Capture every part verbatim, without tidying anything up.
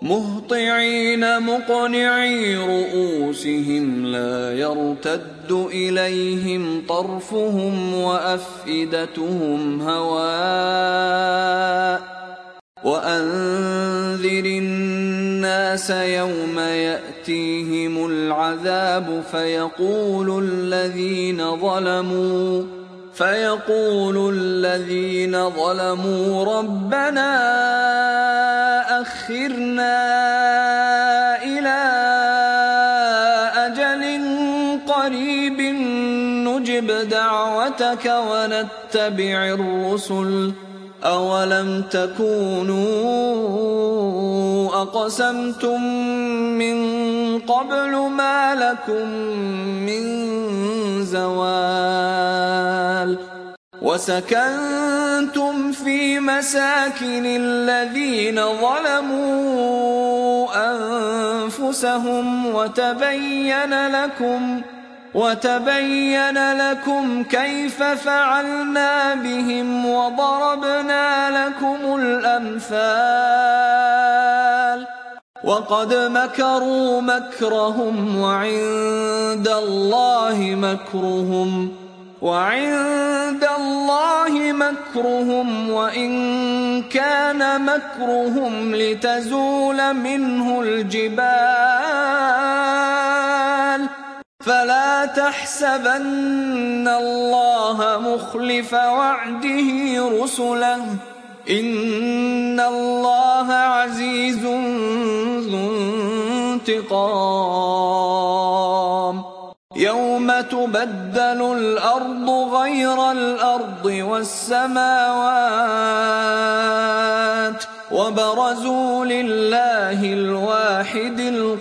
مهطعين مقنعي رؤوسهم لا يرتد إليهم طرفهم وأفئدتهم هواء وأنذر الناس يوم يأتيهم العذاب فيقول الذين ظلموا فيقول الذين ظلموا ربنا أخرنا إلى أجل قريب نجب دعوتك ونتبع الرسل أولم تكونوا أقسمتم من قبل ما لكم من زوال وسكنتم في مساكن الذين ظلموا أنفسهم وتبين لكم وتبين لكم كيف فعلنا بهم وضربنا لكم الأمثال وقد مكروا مكرهم وعند الله مكرهم وعند الله مكرهم وإن كان مكرهم لتزول منه الجبال فلا تحسبن الله مخلف وعده رسله إن الله عزيز ذو انتقام يوم تبدل الأرض غير الأرض والسماوات وبرزوا لله الواحد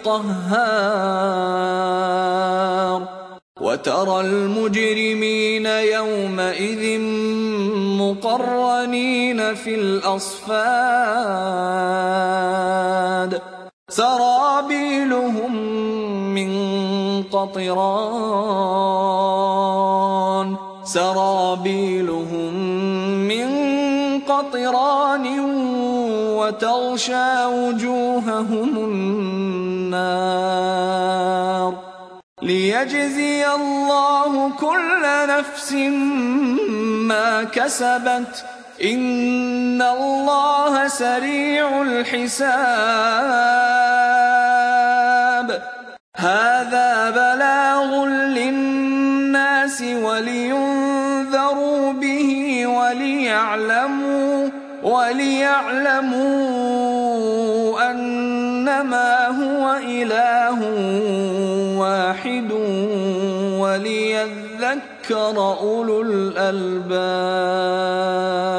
القهار وترى المجرمين يومئذ مقرنين في الأصفاد سرابيلهم من قطران سرابيلهم من قطران وتغشى وجوههم النار ليجزي الله كل نفس ما كسبت إن الله سريع الحساب هذا بلاغ للناس ولينذروا به وليعلموا وليعلموا أنما هو إله واحد وليذكر أولو الألباب.